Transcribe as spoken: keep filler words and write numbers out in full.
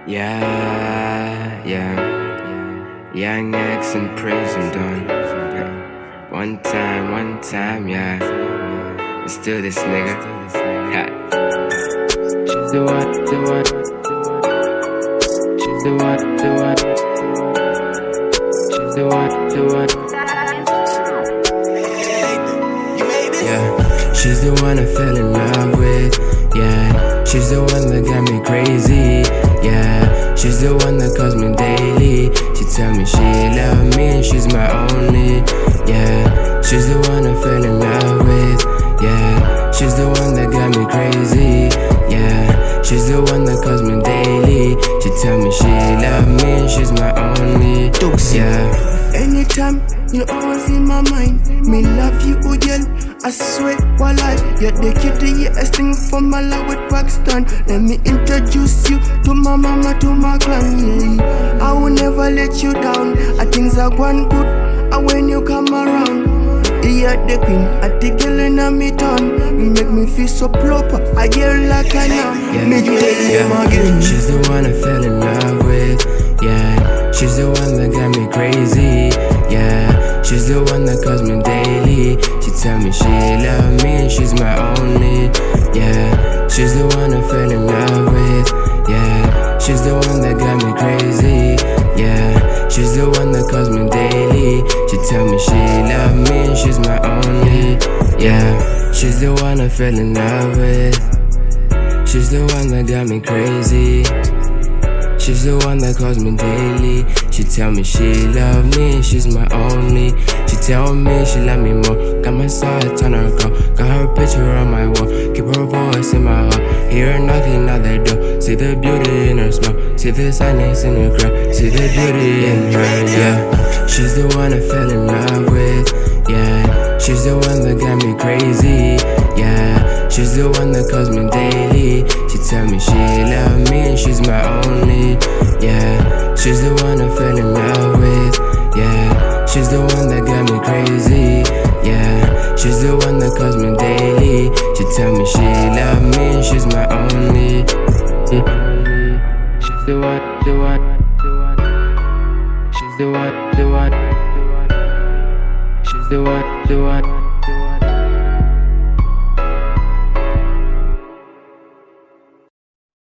Yeah, yeah. Young X and Prison Dawn. One time, one time, yeah. It's still this nigga. Ha. She's the one, the one. She's the one, the one. She's the one, the one. Yeah, she's the one I fell in love with. Yeah, she's the one that got me crazy. Yeah, she's the one that calls me daily. She tell me she love me and she's my only. Yeah, she's the one I fell in love with. Yeah, she's the one that got me crazy. Yeah, she's the one that calls me daily. She tell me she love me and she's my only. Yeah. Anytime, you always in my mind. Me love you, oh girl, I swear, while I You're the cutest thing from my love with Pakistan. Let me introduce you to my mama, to my gran, yeah. I will never let you down. I things are going good, and when you come around, you're the queen, at the girl in a me town. You make me feel so proper, I get like I am. Yeah, me tell yeah. them again. She's the one I fell in love with. Yeah, she's the one that got me crazy. Yeah, she's the one that calls me daily. She tell me she love me and she's my only. Yeah, she's the one I fell in love with. Yeah, she's the one that got me crazy. Yeah, she's the one that calls me daily. She tell me she love me and she's my only. Yeah, she's the one I fell in love with. She's the one that got me crazy. She's the one that calls me daily. She tell me she love me and she's my only. She tell me she love me more. Got my side, turn her girl. Got her picture on my wall. Keep her voice in my heart. Hear her knocking at the door. See the beauty in her smile. See the sadness in her cry. See the beauty in her, yeah. She's the one I fell in love with. Yeah, she's the one that got me crazy. Yeah, she's the one that calls me daily. She tell me she love me and she's my only. Yeah, she's the one I fell in love with. Yeah, she's the one that got me crazy. Yeah, she's the one that calls me daily. She tell me she love me and she's my only. She's the one, the one, the one. She's the one, the one, the one. She's the one, the one.